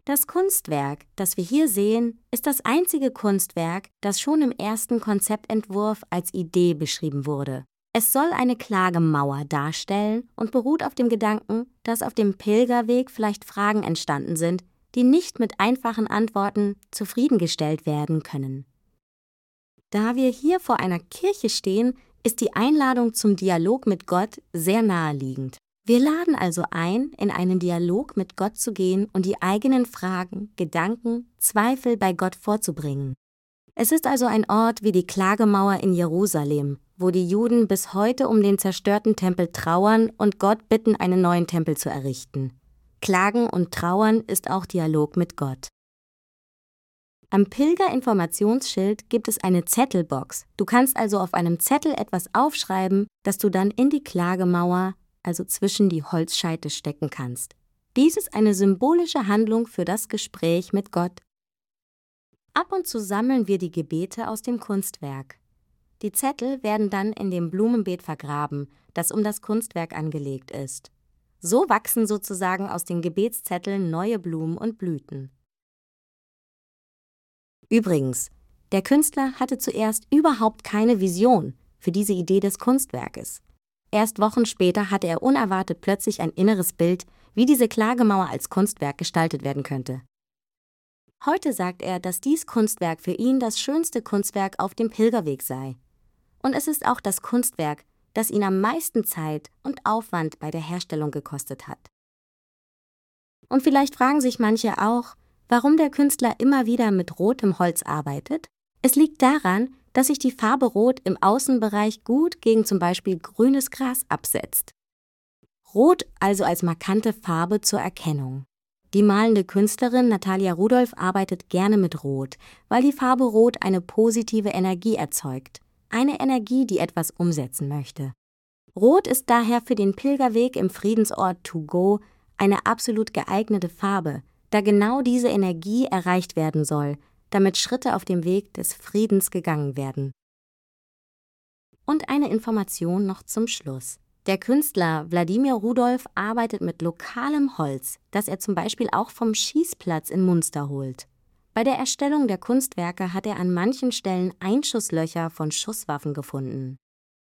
Das Kunstwerk, das wir hier sehen, ist das einzige Kunstwerk, das schon im ersten Konzeptentwurf als Idee beschrieben wurde. Es soll eine Klagemauer darstellen und beruht auf dem Gedanken, dass auf dem Pilgerweg vielleicht Fragen entstanden sind, die nicht mit einfachen Antworten zufriedengestellt werden können. Da wir hier vor einer Kirche stehen, ist die Einladung zum Dialog mit Gott sehr naheliegend. Wir laden also ein, in einen Dialog mit Gott zu gehen und die eigenen Fragen, Gedanken, Zweifel bei Gott vorzubringen. Es ist also ein Ort wie die Klagemauer in Jerusalem, wo die Juden bis heute um den zerstörten Tempel trauern und Gott bitten, einen neuen Tempel zu errichten. Klagen und Trauern ist auch Dialog mit Gott. Am Pilgerinformationsschild gibt es eine Zettelbox. Du kannst also auf einem Zettel etwas aufschreiben, das du dann in die Klagemauer, also zwischen die Holzscheite, stecken kannst. Dies ist eine symbolische Handlung für das Gespräch mit Gott. Ab und zu sammeln wir die Gebete aus dem Kunstwerk. Die Zettel werden dann in dem Blumenbeet vergraben, das um das Kunstwerk angelegt ist. So wachsen sozusagen aus den Gebetszetteln neue Blumen und Blüten. Übrigens, der Künstler hatte zuerst überhaupt keine Vision für diese Idee des Kunstwerkes. Erst Wochen später hatte er unerwartet plötzlich ein inneres Bild, wie diese Klagemauer als Kunstwerk gestaltet werden könnte. Heute sagt er, dass dies Kunstwerk für ihn das schönste Kunstwerk auf dem Pilgerweg sei. Und es ist auch das Kunstwerk, das ihn am meisten Zeit und Aufwand bei der Herstellung gekostet hat. Und vielleicht fragen sich manche auch, warum der Künstler immer wieder mit rotem Holz arbeitet? Es liegt daran, dass sich die Farbe Rot im Außenbereich gut gegen zum Beispiel grünes Gras absetzt. Rot also als markante Farbe zur Erkennung. Die malende Künstlerin Natalia Rudolph arbeitet gerne mit Rot, weil die Farbe Rot eine positive Energie erzeugt. Eine Energie, die etwas umsetzen möchte. Rot ist daher für den Pilgerweg im Friedensort To Go eine absolut geeignete Farbe, da genau diese Energie erreicht werden soll, damit Schritte auf dem Weg des Friedens gegangen werden. Und eine Information noch zum Schluss. Der Künstler Wladimir Rudolph arbeitet mit lokalem Holz, das er zum Beispiel auch vom Schießplatz in Munster holt. Bei der Erstellung der Kunstwerke hat er an manchen Stellen Einschusslöcher von Schusswaffen gefunden.